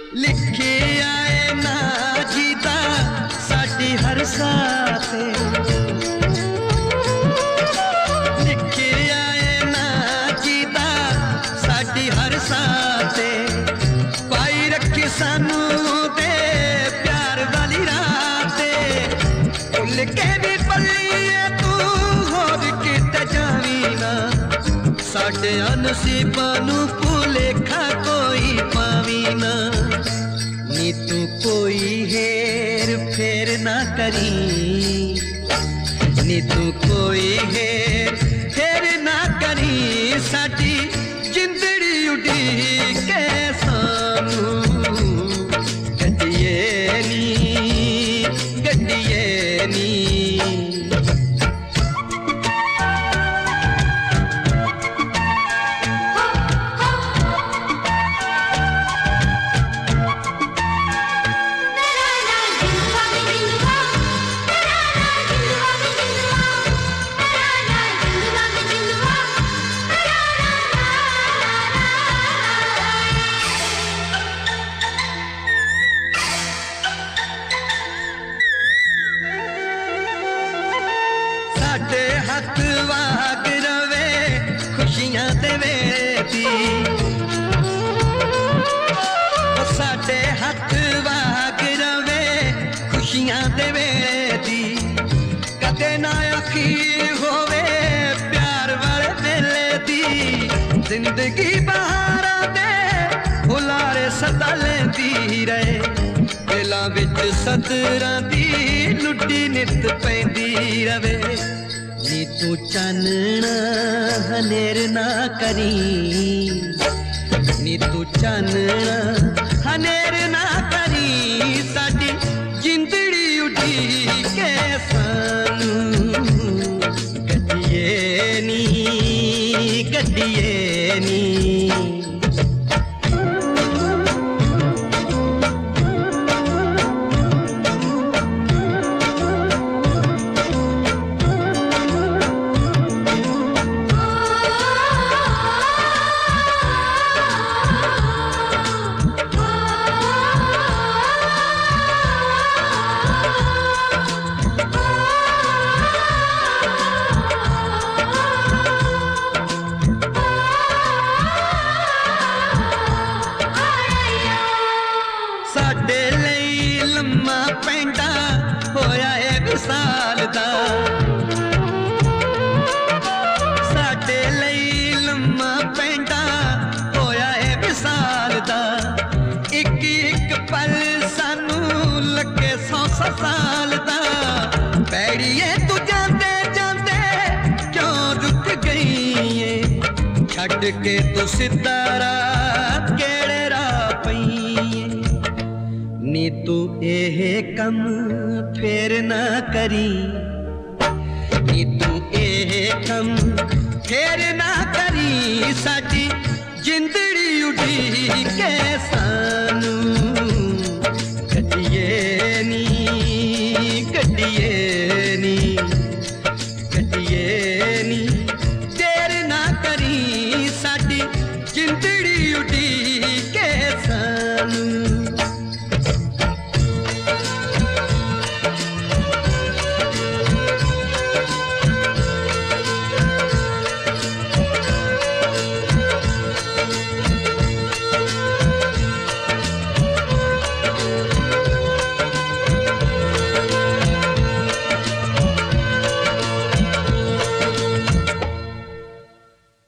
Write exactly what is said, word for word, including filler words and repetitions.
लिखिया ए ना जीता साडी हर साथे, लिखिया ए ना जीता साडी हर साथे, पाई रखी सानू ते प्यार वाली राते, भुल के भी पल्लीए तू होर किते जावी ना, साडे नसीबां नूं भुलेखा कोई पावी ना, नी तू कोई हेर फेर ना करी, नी तू कोई हेर फेर ना करी, साडी जिंदड़ी उड़ीके सानू गड्डिए नी गड्डिए नी। साडे हक वाग रवे खुशियां दे वेले दी, साडे हक वाग रवे खुशियां दे वेले दी, कदे ना अखीर होवे प्यार वाले वेले दी, जिंदगी बहारां दे हुलारे सदा लैंदी रहे, दिलां विच सदरां दी लुड्डी नित पैंदी रवे, नी तू चानना हनेर ना करी, नी तू चानना हनेर ना करी, साडी जिंदड़ी उड़ीके सानू गड्डिए नी गड्डिए नी। साडे लई लम्मा पैंडा होया ए विसाल दा, साडे लई लम्मा पैंडा होया ए विसाल दा, इक इक पल सानू लगे सौ सौ साल दा, पैड़िए तू जांदे जांदे क्यों रुक गई है, छड्ड के तू सिद्धा राह केड़े राह पई, नी तू एह कम फेर ना करी, नी तू एह कम फेर ना करी, साडी जिंदड़ी उड़ीके सानू